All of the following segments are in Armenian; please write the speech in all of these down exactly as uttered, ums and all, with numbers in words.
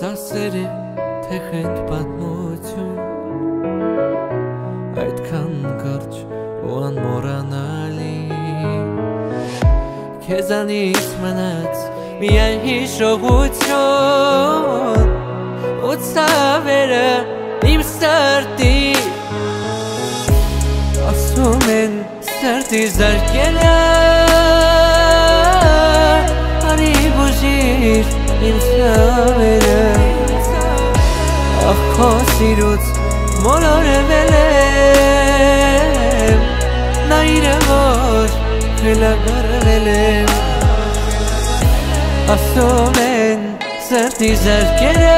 Սասերի թե խենթ պատմություն Այդքան կարճ ու անմոռանալի Քեզանից մնաց միայն հիշողություն Ու ցավերը իմ սրտի Ասում են սրտի զարկելը Արի բուժիր իմ ցավերը Ախ քո սիրուց մոլորվել եմ Նայրը որ խելագարվել եմ Ասում են սրտի զարկելը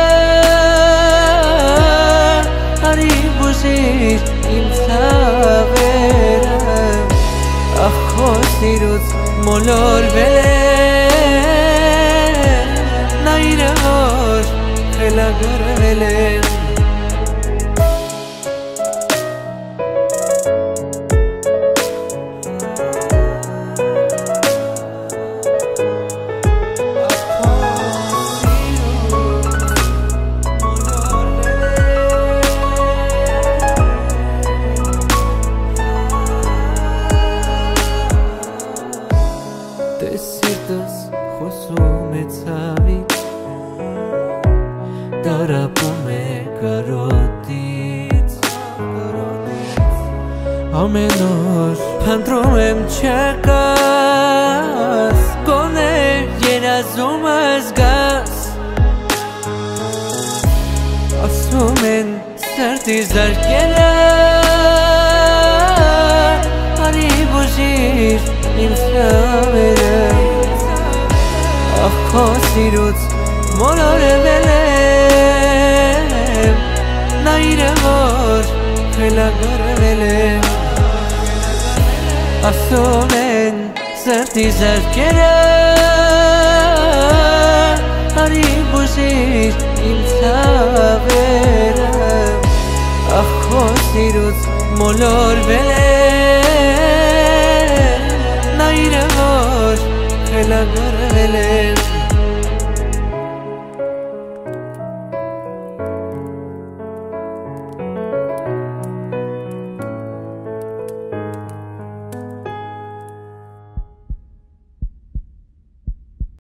Արի բուժիր իմ ցավերը Ախ քո սիրուց մոլորվել եմ Նայրը որ խելագարվել եմ Դες սիրտս խոսում է ցավից Դարապում է կարոտից Ամեն օր փնտրում եմ չկաս Գոնե երազումս գաս Ասում են սրտի զարկելը Արի բուժիր իմ ցավերը Ախ քո սիրուց մոլորվել եմ Նայրը որ խելագարվել եմ Ասում են սրտի զարկելը Արի բուժիր իմ ցավերը Ախ քո սիրուց մոլորվել եմ Նայրը որ խելագարվել եմ